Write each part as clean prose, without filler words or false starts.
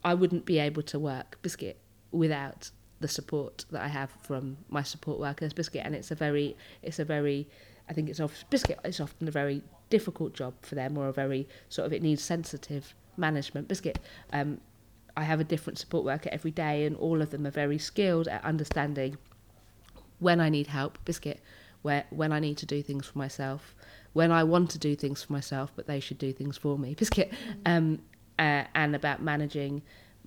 I wouldn't be able to work, Biscuit, without the support that I have from my support workers, Biscuit. And it's a very, I think Biscuit, it's often a very difficult job for them, or a very sort of, it needs sensitive management, Biscuit. I have a different support worker every day, and all of them are very skilled at understanding when I need help, Biscuit, when I need to do things for myself, when I want to do things for myself, but they should do things for me, Biscuit. And about managing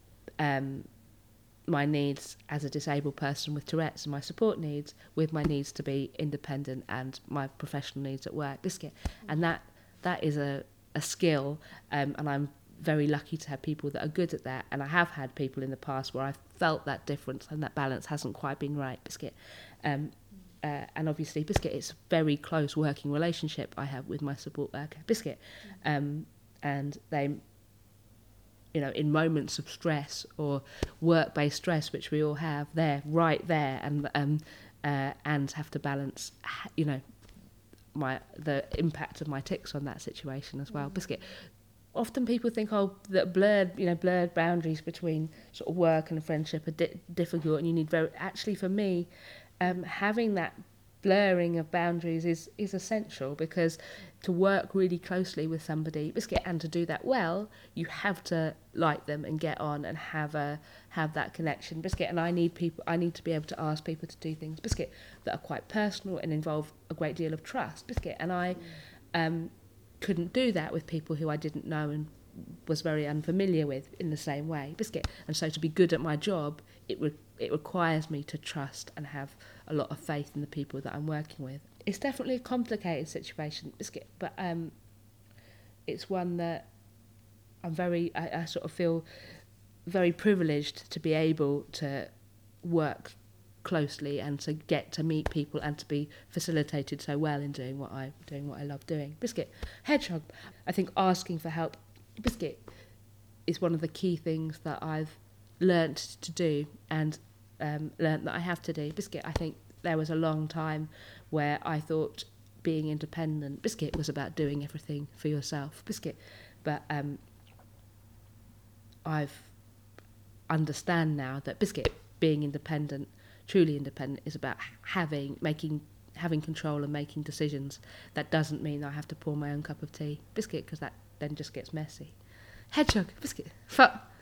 my needs as a disabled person with Tourette's, and my support needs with my needs to be independent and my professional needs at work, Biscuit. And that is a skill, and I'm very lucky to have people that are good at that. And I have had people in the past where I've felt that difference and that balance hasn't quite been right, Biscuit. And obviously, Biscuit, it's a very close working relationship I have with my support worker, Biscuit. And they, you know, in moments of stress or work-based stress, which we all have, they're right there, and have to balance, you know, the impact of my tics on that situation as well, Biscuit. Often people think, that blurred boundaries between sort of work and friendship are difficult, and you need actually for me, having that blurring of boundaries is essential, because to work really closely with somebody, Biscuit, and to do that well, you have to like them and get on and have that connection, Biscuit. And I need to be able to ask people to do things, Biscuit, that are quite personal and involve a great deal of trust, Biscuit. And I couldn't do that with people who I didn't know and was very unfamiliar with in the same way, Biscuit. And so to be good at my job, it requires me to trust and have a lot of faith in the people that I'm working with. It's definitely a complicated situation, Biscuit, but it's one that I sort of feel very privileged to be able to work closely and to get to meet people and to be facilitated so well in doing what I love doing. Biscuit. Hedgehog. I think asking for help, Biscuit, is one of the key things that I've learnt to do and learnt that I have to do. Biscuit, I think there was a long time where I thought being independent, Biscuit, was about doing everything for yourself, Biscuit. But I've understand now that, Biscuit, being independent, truly independent, is about having control and making decisions. That doesn't mean I have to pour my own cup of tea, Biscuit, because that then just gets messy. Hedgehog, Biscuit. Fuck.